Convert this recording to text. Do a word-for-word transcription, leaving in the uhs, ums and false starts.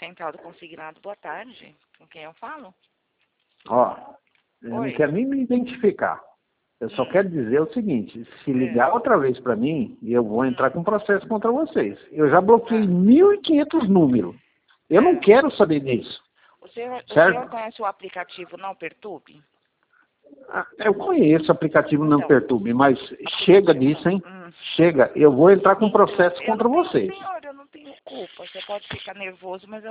Central do Consignado, boa tarde. Com quem eu falo? Ó, eu Oi. não quero nem me identificar. Eu só Hum. quero dizer o seguinte, se ligar É. outra vez para mim, eu vou entrar Hum. com processo contra vocês. Eu já bloqueei mil e quinhentos números. Eu não É. quero saber disso. O senhor, o Certo? senhor conhece o aplicativo Não Perturbe? Ah, eu conheço o aplicativo Não Então, Perturbe, mas aplicativo chega não. disso, hein? Hum. Chega. Eu vou entrar com Então, processo eu contra não tenho, vocês. senhor, eu não tenho culpa. Você pode ficar nervoso, mas eu